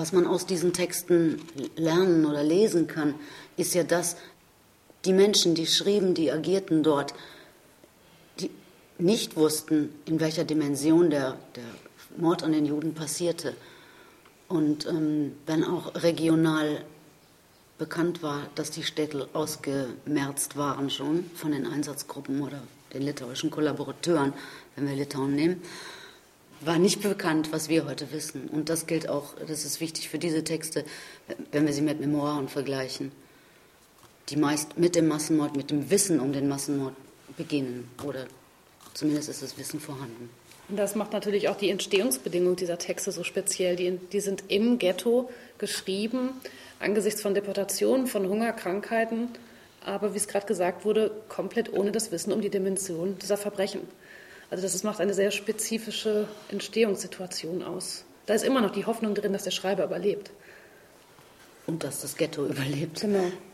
Was man aus diesen Texten lernen oder lesen kann, ist ja, dass die Menschen, die schrieben, die agierten dort, die nicht wussten, in welcher Dimension der Mord an den Juden passierte. Und wenn auch regional bekannt war, dass die Städte ausgemerzt waren schon von den Einsatzgruppen oder den litauischen Kollaborateuren, wenn wir Litauen nehmen, war nicht bekannt, was wir heute wissen. Und das gilt auch, das ist wichtig für diese Texte, wenn wir sie mit Memoiren vergleichen, die meist mit dem Massenmord, mit dem Wissen um den Massenmord beginnen. Oder zumindest ist das Wissen vorhanden. Und das macht natürlich auch die Entstehungsbedingungen dieser Texte so speziell. Die sind im Ghetto geschrieben, angesichts von Deportationen, von Hunger, Krankheiten, aber wie es gerade gesagt wurde, komplett ohne das Wissen um die Dimension dieser Verbrechen. Also das macht eine sehr spezifische Entstehungssituation aus. Da ist immer noch die Hoffnung drin, dass der Schreiber überlebt. Und dass das Ghetto überlebt. Genau.